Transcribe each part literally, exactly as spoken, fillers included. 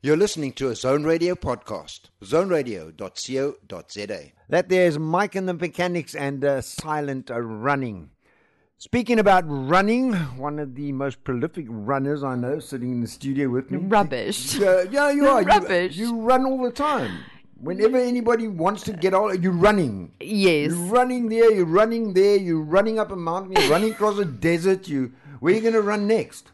You're listening to a Zone Radio podcast, zone radio dot co dot za. That there's Mike and the Mechanics and uh, Silent uh, Running. Speaking about running, one of the most prolific runners I know sitting in the studio with me. Rubbish. Uh, yeah, you are. Rubbish. You, you run all the time. Whenever anybody wants to get out, you're running. Yes. You're running there, you're running there, you're running up a mountain, you're running across a desert. You, where are you going to run next?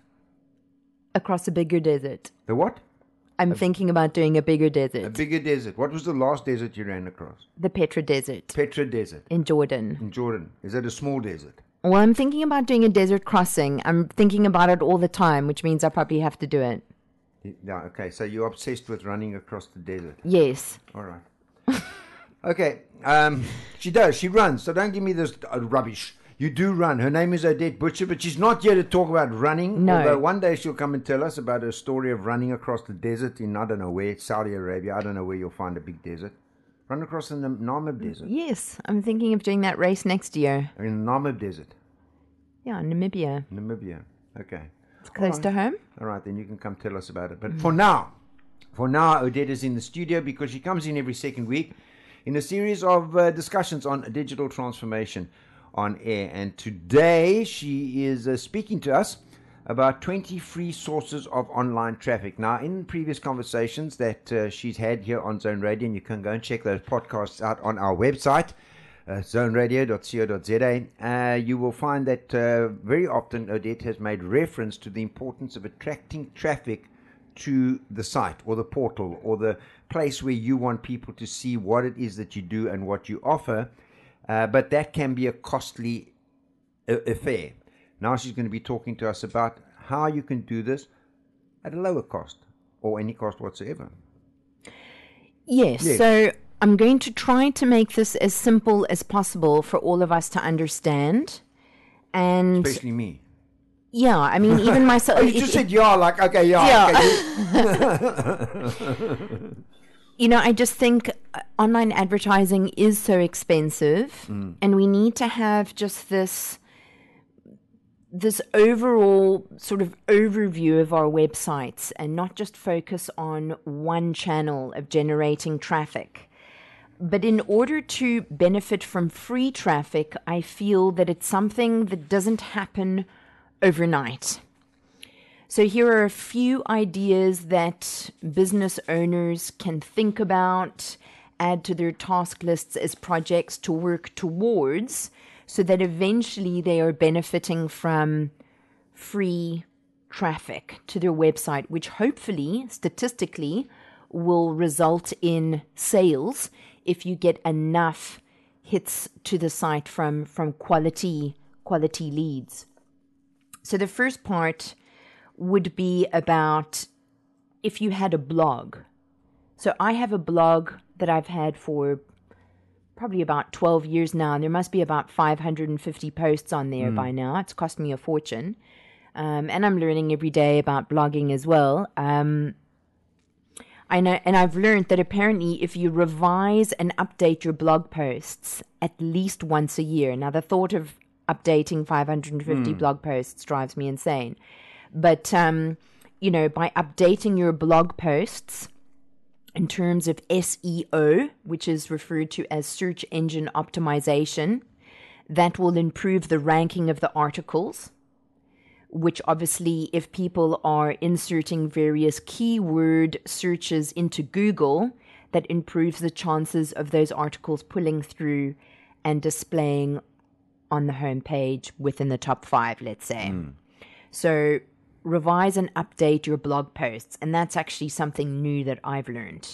Across a bigger desert. The what? I'm a, thinking about doing a bigger desert. A bigger desert. What was the last desert you ran across? The Petra Desert. Petra Desert. In Jordan. In Jordan. Is that a small desert? Well, I'm thinking about doing a desert crossing. I'm thinking about it all the time, which means I probably have to do it. Yeah, okay. So you're obsessed with running across the desert? Yes. All right. Okay. Um, she does. She runs. So don't give me this uh, rubbish. You do run. Her name is Odette Butcher, but she's not here to talk about running. No. Although one day she'll come and tell us about her story of running across the desert in, I don't know where, Saudi Arabia. I don't know where you'll find a big desert. Run across the Namib Desert. Yes. I'm thinking of doing that race next year. In the Namib Desert. Yeah, Namibia. Namibia. Okay. It's close right. to home. All right, then you can come tell us about it. But mm. for now, for now, Odette is in the studio because she comes in every second week in a series of uh, discussions on digital transformation on air. And today she is uh, speaking to us about twenty free sources of online traffic. Now, in previous conversations that uh, she's had here on Zone Radio, and you can go and check those podcasts out on our website, uh, zone radio dot co dot za, uh, you will find that uh, very often Odette has made reference to the importance of attracting traffic to the site or the portal or the place where you want people to see what it is that you do and what you offer. Uh, but that can be a costly uh, affair. Now she's going to be talking to us about how you can do this at a lower cost or any cost whatsoever. Yes, yes. So I'm going to try to make this as simple as possible for all of us to understand. And especially me. Yeah, I mean, even myself. Oh, you just it, said yeah, like, okay, yeah. yeah. Okay. You know, I just think online advertising is so expensive, mm. and we need to have just this this overall sort of overview of our websites and not just focus on one channel of generating traffic. But in order to benefit from free traffic, I feel that it's something that doesn't happen overnight. So here are a few ideas that business owners can think about, add to their task lists as projects to work towards, so that eventually they are benefiting from free traffic to their website, which hopefully, statistically, will result in sales if you get enough hits to the site from, from quality, quality leads. So the first part would be about if you had a blog. So I have a blog that I've had for probably about twelve years now, and there must be about five hundred fifty posts on there mm. by now. It's cost me a fortune. Um, and I'm learning every day about blogging as well. Um, I know, and I've learned that apparently if you revise and update your blog posts at least once a year. Now, the thought of updating five hundred fifty mm. blog posts drives me insane. But, um, you know, by updating your blog posts in terms of S E O, which is referred to as search engine optimization, that will improve the ranking of the articles, which obviously if people are inserting various keyword searches into Google, that improves the chances of those articles pulling through and displaying on the homepage within the top five, let's say. Mm. So revise and update your blog posts. And that's actually something new that I've learned.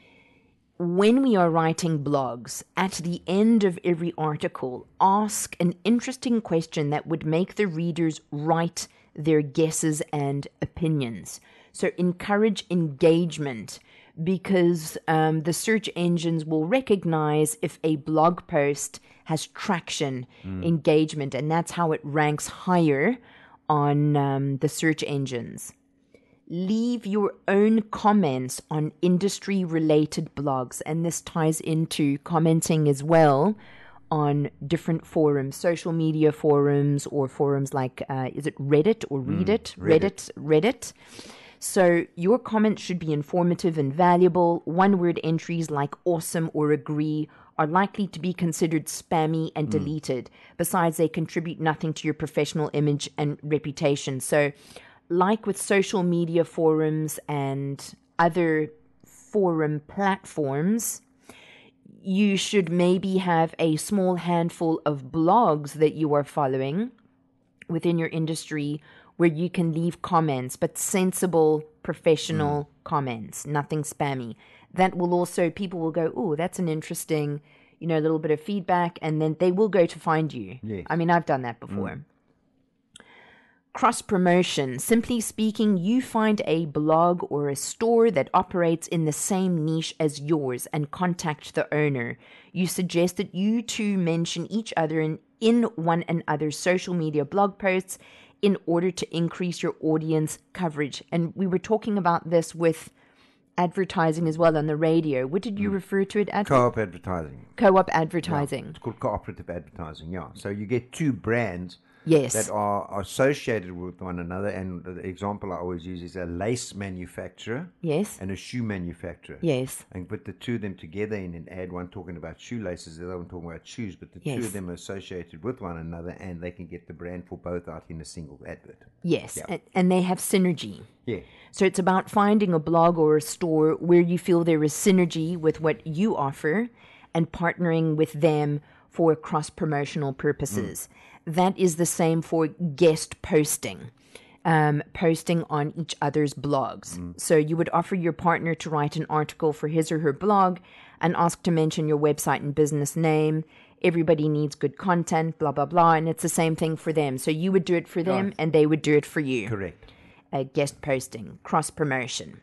When we are writing blogs, at the end of every article, ask an interesting question that would make the readers write their guesses and opinions. So encourage engagement, because um, the search engines will recognize if a blog post has traction, mm. engagement, and that's how it ranks higher on um, the search engines. Leave your own comments on industry-related blogs, and this ties into commenting as well on different forums, social media forums, or forums like, uh, is it Reddit or Reddit? Mm, Reddit. Reddit, Reddit. So your comments should be informative and valuable. One-word entries like awesome or agree are likely to be considered spammy and deleted. Besides, they contribute nothing to your professional image and reputation. So like with social media forums and other forum platforms, you should maybe have a small handful of blogs that you are following within your industry where you can leave comments, but sensible, professional mm. comments, nothing spammy. That will also, people will go, oh, that's an interesting, you know, little bit of feedback, and then they will go to find you. Yes. I mean, I've done that before. Mm. Cross-promotion. Simply speaking, you find a blog or a store that operates in the same niche as yours and contact the owner. You suggest that you two mention each other in, in one another's social media blog posts in order to increase your audience coverage. And we were talking about this with advertising as well on the radio. What did you mm. refer to it as? Co-op advertising. Co-op advertising. Yeah, it's called cooperative advertising, yeah. So you get two brands yes. that are associated with one another. And the example I always use is a lace manufacturer yes. and a shoe manufacturer. Yes. And put the two of them together in an ad, one talking about shoelaces, the other one talking about shoes, but the yes. two of them are associated with one another, and they can get the brand for both out in a single advert. Yes, yeah. and, and they have synergy. Yeah. So it's about finding a blog or a store where you feel there is synergy with what you offer and partnering with them for cross-promotional purposes. Mm. That is the same for guest posting, um, posting on each other's blogs. Mm. So you would offer your partner to write an article for his or her blog and ask to mention your website and business name. Everybody needs good content, blah, blah, blah. And it's the same thing for them. So you would do it for them, right. and they would do it for you. Correct. Uh, guest posting, cross-promotion.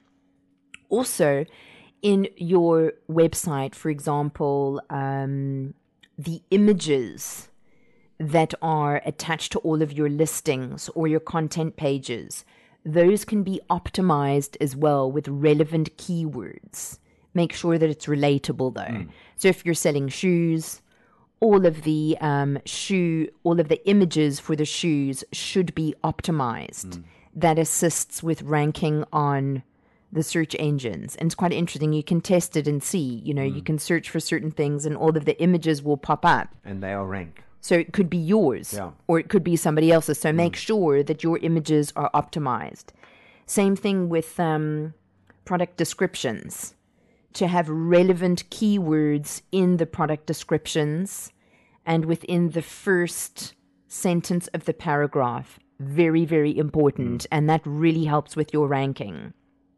Also, in your website, for example, um, the images that are attached to all of your listings or your content pages, those can be optimized as well with relevant keywords. Make sure that it's relatable, though. Mm. So if you're selling shoes, all of the um, shoe, all of the images for the shoes should be optimized. Mm. That assists with ranking on the search engines. And it's quite interesting. You can test it and see, you know, mm. you can search for certain things and all of the images will pop up. And they are ranked. So it could be yours yeah. or it could be somebody else's. So mm. make sure that your images are optimized. Same thing with um, product descriptions. To have relevant keywords in the product descriptions and within the first sentence of the paragraph. Very, very important. Mm. And that really helps with your ranking.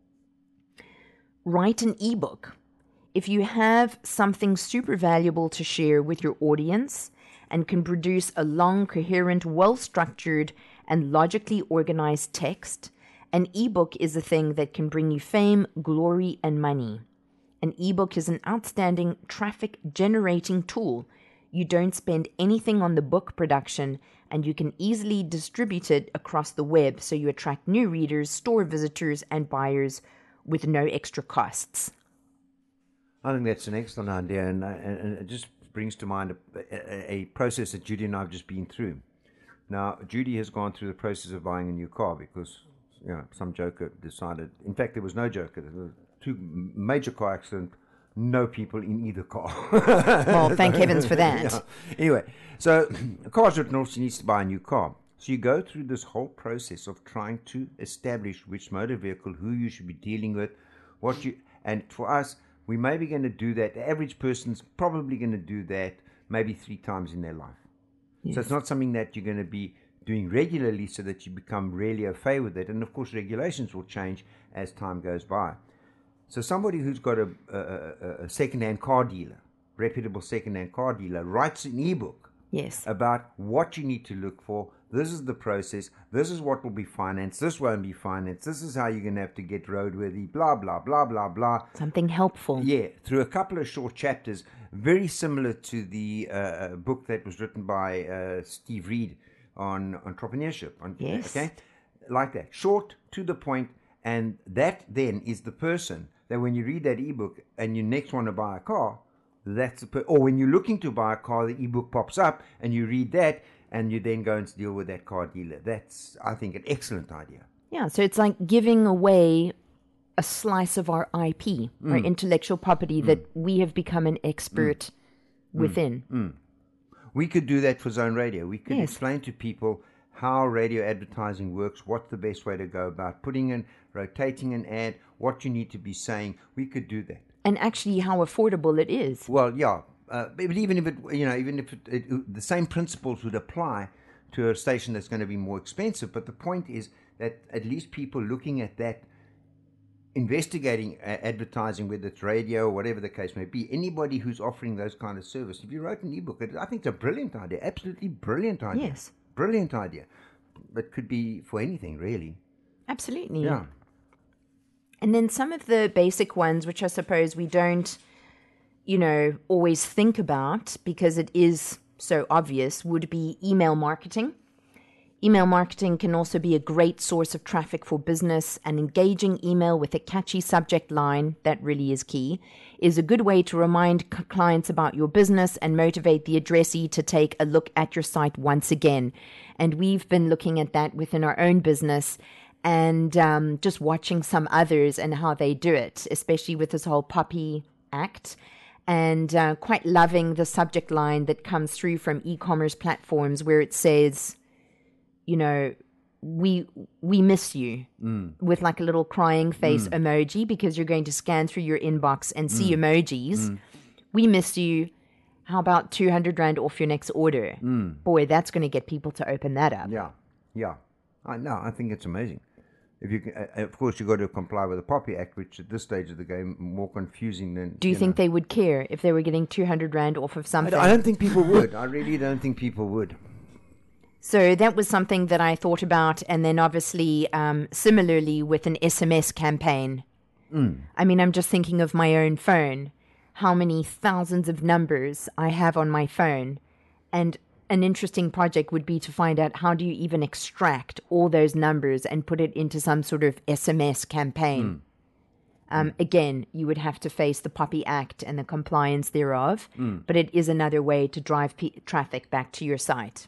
Write an ebook. If you have something super valuable to share with your audience and can produce a long, coherent, well-structured, and logically organized text, an ebook is a thing that can bring you fame, glory, and money. An ebook is an outstanding traffic-generating tool. You don't spend anything on the book production, and you can easily distribute it across the web so you attract new readers, store visitors, and buyers with no extra costs. I think that's an excellent idea, and, and, and it just brings to mind a, a, a process that Judy and I have just been through. Now, Judy has gone through the process of buying a new car because, you know, some joker decided, in fact, there was no joker, there were two major car accident, no people in either car. Well, thank heavens for that. Yeah. Anyway, so a car's written off, she needs to buy a new car. So you go through this whole process of trying to establish which motor vehicle, who you should be dealing with, what you, and for us, we may be going to do that. The average person's probably going to do that maybe three times in their life. Yes. So it's not something that you're going to be doing regularly so that you become really au fait with it. And of course, regulations will change as time goes by. So somebody who's got a, a, a second-hand car dealer, reputable second-hand car dealer, writes an ebook yes. about what you need to look for. This is the process. This is what will be financed. This won't be financed. This is how you're going to have to get roadworthy, blah, blah, blah, blah, blah. Something helpful. Yeah, through a couple of short chapters, very similar to the uh, book that was written by uh, Steve Reed on entrepreneurship. On, yes. Okay? Like that. Short, to the point, and that then is the person that when you read that ebook and you next want to buy a car, that's the per- or when you're looking to buy a car, the ebook pops up and you read that and you then go and deal with that car dealer. That's, I think, an excellent idea. Yeah, so it's like giving away a slice of our I P, mm. our intellectual property mm. that we have become an expert mm. within. Mm. We could do that for Zone Radio. We could yes. explain to people how radio advertising works, what's the best way to go about putting in, rotating an ad, what you need to be saying. We could do that. And actually how affordable it is. Well, yeah. Uh, but even if it, you know, even if it, it, the same principles would apply to a station that's going to be more expensive. But the point is that at least people looking at that, investigating uh, advertising, whether it's radio or whatever the case may be, anybody who's offering those kind of service, if you wrote an ebook, I think it's a brilliant idea, absolutely brilliant idea. Yes. Brilliant idea. But could be for anything, really. Absolutely. Yeah. And then some of the basic ones, which I suppose we don't, you know, always think about because it is so obvious, would be email marketing. Email marketing can also be a great source of traffic for business, and engaging email with a catchy subject line, that really is key, is a good way to remind c- clients about your business and motivate the addressee to take a look at your site once again. And we've been looking at that within our own business and um, just watching some others and how they do it, especially with this whole Poppy Act. And uh, quite loving the subject line that comes through from e-commerce platforms where it says, you know, we we miss you, mm. with like a little crying face mm. emoji, because you're going to scan through your inbox and see mm. emojis. Mm. We miss you. How about two hundred rand off your next order? Mm. Boy, that's going to get people to open that up. Yeah, yeah. I know. I think it's amazing. If you, can, uh, of course, you got to comply with the Poppy Act, which at this stage of the game more confusing than. Do you, you think know. they would care if they were getting two hundred rand off of something? I don't think people would. I really don't think people would. So that was something that I thought about, and then obviously um, similarly with an S M S campaign. Mm. I mean, I'm just thinking of my own phone, how many thousands of numbers I have on my phone, and an interesting project would be to find out how do you even extract all those numbers and put it into some sort of S M S campaign. Mm. Um, mm. Again, you would have to face the Poppy Act and the compliance thereof, mm. but it is another way to drive p- traffic back to your site.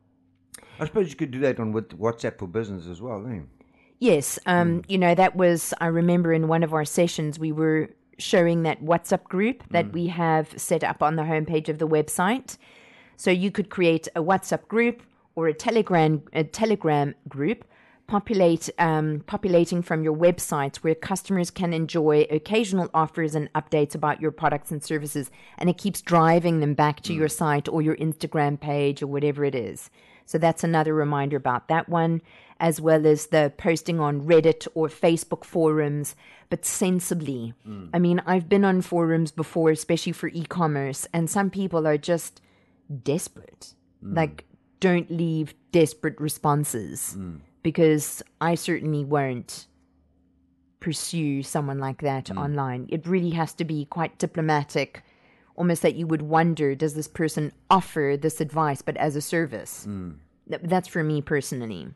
I suppose you could do that on WhatsApp for Business as well, eh? Yes. Um, mm. You know, that was, I remember in one of our sessions, we were showing that WhatsApp group that mm. we have set up on the homepage of the website. So you could create a WhatsApp group or a Telegram a Telegram group, populate um, populating from your website where customers can enjoy occasional offers and updates about your products and services, and it keeps driving them back to mm. your site or your Instagram page or whatever it is. So that's another reminder about that one, as well as the posting on Reddit or Facebook forums, but sensibly. Mm. I mean, I've been on forums before, especially for e-commerce, and some people are just desperate. Mm. Like, don't leave desperate responses, mm. because I certainly won't pursue someone like that mm. online. It really has to be quite diplomatic, almost that you would wonder, does this person offer this advice, but as a service? Mm. That's for me personally.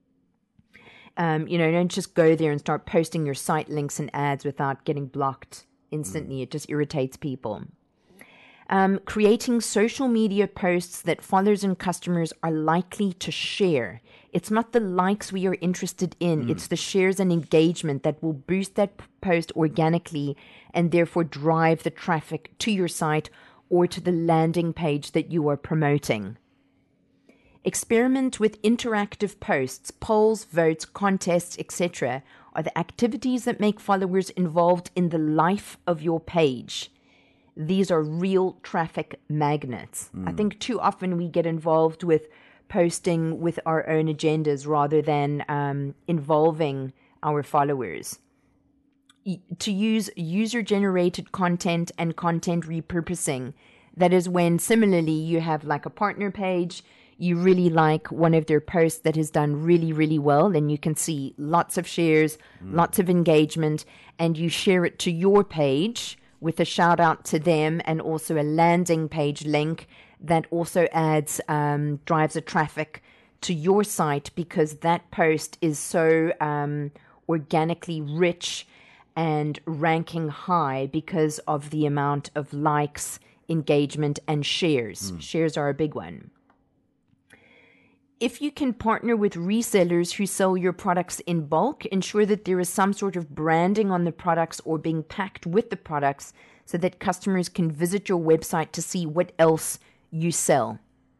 Um, you know, don't just go there and start posting your site links and ads without getting blocked instantly. Mm. It just irritates people. Um, creating social media posts that followers and customers are likely to share. It's not the likes we are interested in. Mm. It's the shares and engagement that will boost that p- post organically and therefore drive the traffic to your site or to the landing page that you are promoting. Experiment with interactive posts, polls, votes, contests, et cetera are the activities that make followers involved in the life of your page. These are real traffic magnets. Mm. I think too often we get involved with posting with our own agendas rather than um, involving our followers. Y- to use user-generated content and content repurposing, that is when similarly you have like a partner page, you really like one of their posts that has done really, really well, then you can see lots of shares, mm. lots of engagement, and you share it to your page with a shout out to them and also a landing page link that also adds, um, drives a traffic to your site because that post is so um, organically rich and ranking high because of the amount of likes, engagement, and shares. Mm. Shares are a big one. if you can partner with resellers who sell your products in bulk, ensure that there is some sort of branding on the products or being packed with the products so that customers can visit your website to see what else you sell.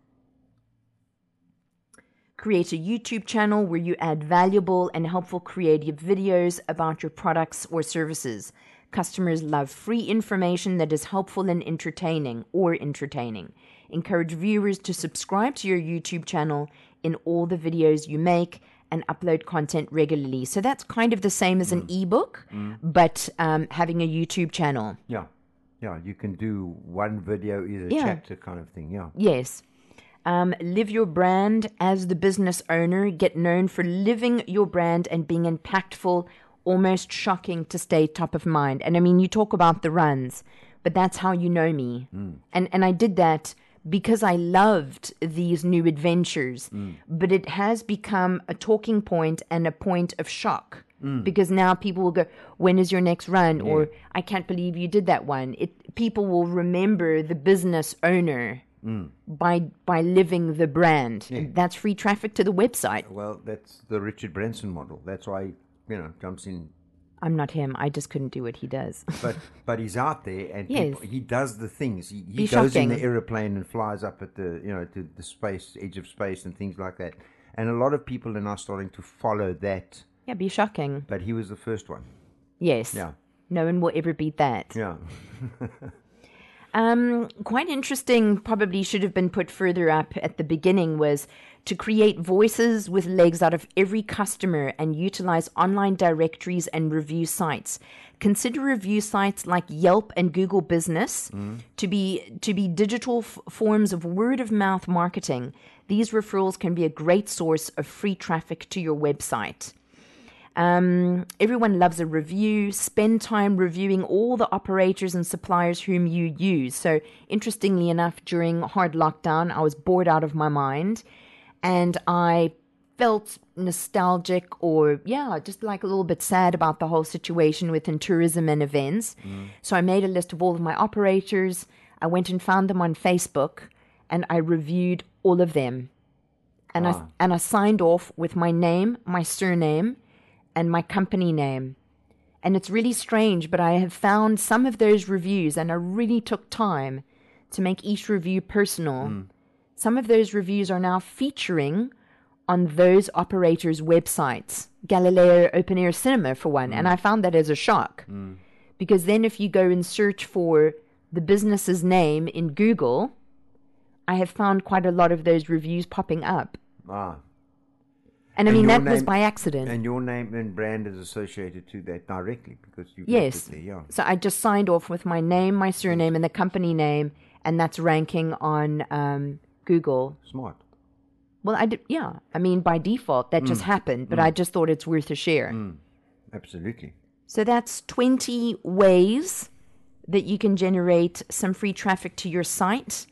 Create a YouTube channel where you add valuable and helpful creative videos about your products or services. Customers love free information that is helpful and entertaining or entertaining. Encourage viewers to subscribe to your YouTube channel in all the videos you make and upload content regularly. So that's kind of the same as an Mm. ebook, Mm. but um, having a YouTube channel. Yeah. Yeah, you can do one video, either Yeah. chapter kind of thing. Yeah. Yes. Um, live your brand as the business owner. Get known for living your brand and being impactful, almost shocking to stay top of mind. And I mean, you talk about the runs, but that's how you know me. Mm. And and I did that because I loved these new adventures. Mm. But it has become a talking point and a point of shock. Mm. Because now people will go, when is your next run? Yeah. Or I can't believe you did that one. It people will remember the business owner. Mm. By by living the brand. Yeah. And that's free traffic to the website. Well, that's the Richard Branson model. That's why, you know, jumps in. I'm not him. I just couldn't do what he does. But but he's out there and Yes. people, he does the things. He, he Be goes shocking. in the aeroplane and flies up at the, you know, to the space, edge of space and things like that. And a lot of people are now starting to follow that. Yeah, be shocking. But he was the first one. Yes. Yeah. No one will ever beat that. Yeah. Um, quite interesting, probably should have been put further up at the beginning, was to create voices with legs out of every customer and utilize online directories and review sites. Consider review sites like Yelp and Google Business Mm. to be to be digital f- forms of word of mouth marketing. These referrals can be a great source of free traffic to your website. Um, everyone loves a review. Spend time reviewing all the operators and suppliers whom you use. So, interestingly enough, during hard lockdown, I was bored out of my mind and I felt nostalgic or, yeah, just like a little bit sad about the whole situation within tourism and events. Mm. So, I made a list of all of my operators. I went and found them on Facebook and I reviewed all of them. And, Ah. I, and I signed off with my name, my surname, and my company name. And it's really strange, but I have found some of those reviews, and I really took time to make each review personal. Mm. Some of those reviews are now featuring on those operators' websites, Galileo Open Air Cinema for one, Mm. and I found that as a shock. Mm. Because then if you go and search for the business's name in Google, I have found quite a lot of those reviews popping up. Ah. And I And mean, your that was name- by accident. And your name and brand is associated to that directly because you've Yes. left it there, yeah. So I just signed off with my name, my surname, and the company name, and that's ranking on um, Google. Smart. Well, I did, yeah. I mean, by default, that just Mm. happened, but Mm. I just thought it's worth a share. Mm. Absolutely. So that's twenty ways that you can generate some free traffic to your site.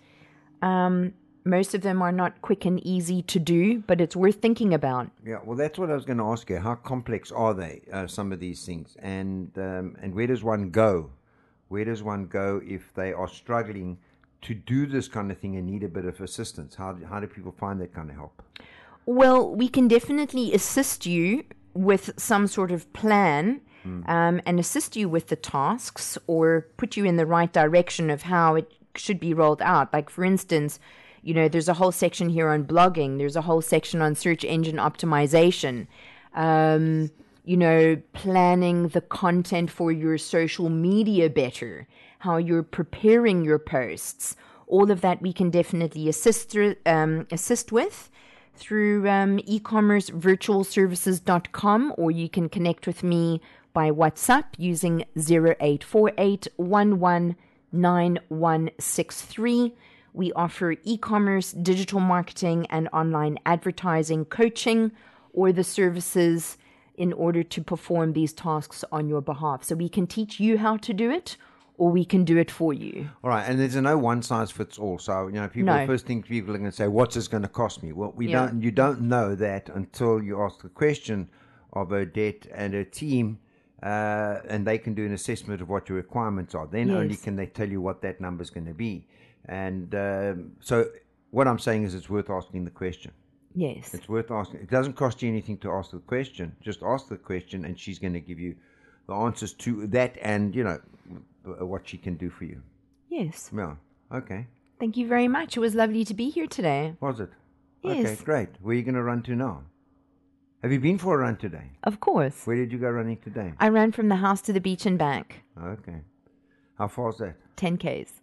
Um, most of them are not quick and easy to do, but it's worth thinking about. Yeah, well, that's what I was going to ask you. How complex are they, uh, some of these things? And um, and where does one go? Where does one go if they are struggling to do this kind of thing and need a bit of assistance? How do, how do people find that kind of help? Well, we can definitely assist you with some sort of plan um, and assist you with the tasks or put you in the right direction of how it should be rolled out. Like, for instance, you know, there's a whole section here on blogging. There's a whole section on search engine optimization. Um, you know, planning the content for your social media better, how you're preparing your posts. All of that we can definitely assist through, um, assist with through um, e commerce virtual services dot com, or you can connect with me by WhatsApp using zero eight four eight one one nine one six three. We offer e-commerce, digital marketing, and online advertising coaching, or the services in order to perform these tasks on your behalf. So we can teach you how to do it, or we can do it for you. All right, and there's a no one size fits all. So you know, people No. first thing people are going to say, "What's this going to cost me?" Well, we Yeah. don't. You don't know that until you ask the question of Odette and her team, uh, and they can do an assessment of what your requirements are. Then only Yes. can they tell you what that number is going to be. And um, so, what I'm saying is, it's worth asking the question. Yes. It's worth asking. It doesn't cost you anything to ask the question. Just ask the question, and she's going to give you the answers to that, and you know what she can do for you. Yes. Yeah. Okay. Thank you very much. It was lovely to be here today. Was it? Yes. Okay, great. Where are you going to run to now? Have you been for a run today? Of course. Where did you go running today? I ran from the house to the beach and back. Okay. How far is that? ten Ks.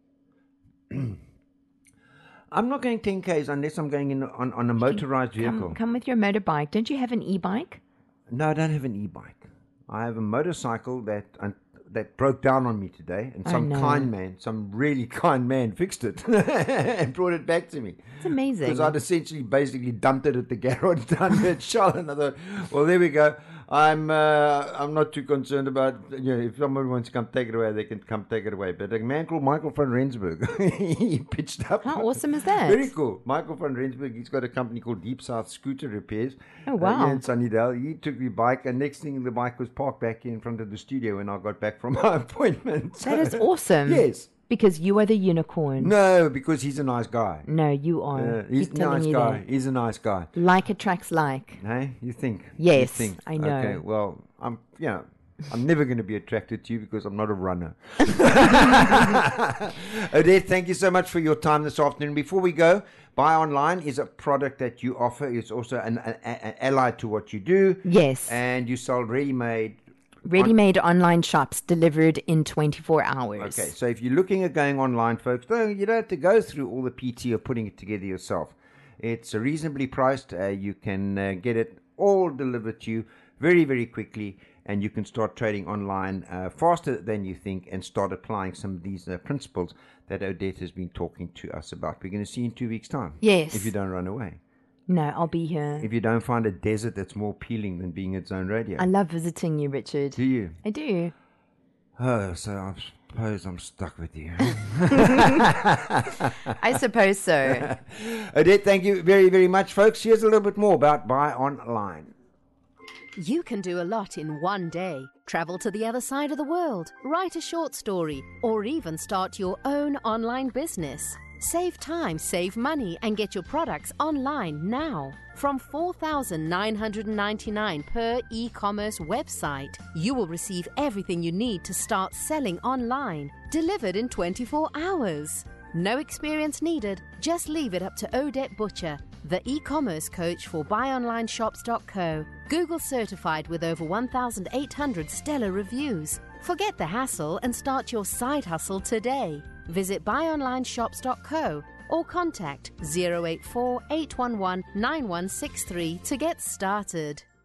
I'm not going ten Ks unless I'm going in on, on a motorized vehicle. Come, come with your motorbike. Don't you have an e-bike? No, I don't have an e-bike. I have a motorcycle that uh, that broke down on me today, and some kind man, some really kind man, fixed it and brought it back to me. It's amazing. Because I'd essentially basically dumped it at the garage, done it, shot, and I thought, well, there we go. I'm uh, I'm not too concerned about, you know, if somebody wants to come take it away, they can come take it away. But a man called Michael van Rensburg, he pitched up. How awesome is that? Very cool. Michael van Rensburg, he's got a company called Deep South Scooter Repairs. Oh, wow. Uh, here in Sunnydale. He took the bike, and next thing the bike was parked back in front of the studio when I got back from my appointment. That is awesome. Yes. Because you are the unicorn. No, because he's a nice guy. No, you are. Uh, he's Keep a telling nice you guy. that. He's a nice guy. Like attracts like. Hey, you think? Yes, you think. I know. Okay, well, I'm, you know, I'm never going to be attracted to you because I'm not a runner. Odette, thank you so much for your time this afternoon. Before we go, Buy Online is a product that you offer. It's also an, an, an ally to what you do. Yes. And you sell ready-made Ready-made on- online shops delivered in twenty-four hours. Okay, so if you're looking at going online, folks, don't, you don't have to go through all the P T of putting it together yourself. It's reasonably priced. Uh, you can uh, get it all delivered to you very, very quickly, and you can start trading online uh, faster than you think and start applying some of these uh, principles that Odette has been talking to us about. We're going to see you in two weeks' time. Yes. If you don't run away. No, I'll be here. If you don't find a desert that's more appealing than being at Zone Radio. I love visiting you, Richard. Do you? I do. Oh, so I suppose I'm stuck with you. I suppose so. Odette, thank you very, very much, folks. Here's a little bit more about Buy Online. You can do a lot in one day. Travel to the other side of the world, write a short story, or even start your own online business. Save time, save money, and get your products online now. From four thousand nine hundred ninety-nine dollars per e-commerce website, you will receive everything you need to start selling online, delivered in twenty-four hours. No experience needed, just leave it up to Odette Butcher, the e-commerce coach for buy online shops dot co. Google certified with over one thousand eight hundred stellar reviews. Forget the hassle and start your side hustle today. Visit buy online shops dot co or contact zero eight four, eight one one, nine one six three to get started.